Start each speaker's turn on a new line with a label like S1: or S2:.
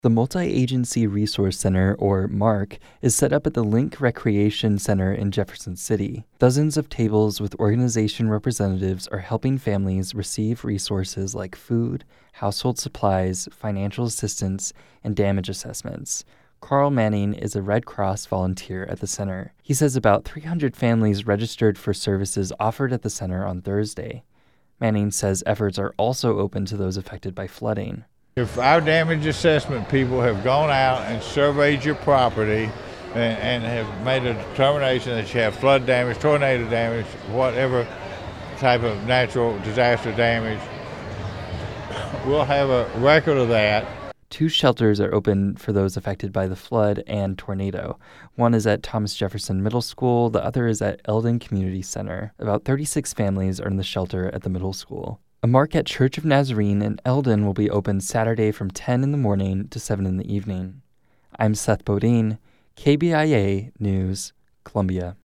S1: The Multi-Agency Resource Center, or MARC, is set up at the Link Recreation Center in Jefferson City. Dozens of tables with organization representatives are helping families receive resources like food, household supplies, financial assistance, and damage assessments. Carl Manning is a Red Cross volunteer at the center. He says about 300 families registered for services offered at the center on Thursday. Manning says efforts are also open to those affected by flooding.
S2: If our damage assessment people have gone out and surveyed your property and have made a determination that you have flood damage, tornado damage, whatever type of natural disaster damage, we'll have a record of that.
S1: 2 shelters are open for those affected by the flood and tornado. One is at Thomas Jefferson Middle School. The other is at Eldon Community Center. About 36 families are in the shelter at the middle school. A MARC at Church of Nazarene in Eldon will be open Saturday from 10 in the morning to 7 in the evening. I'm Seth Bodine, KBIA News, Columbia.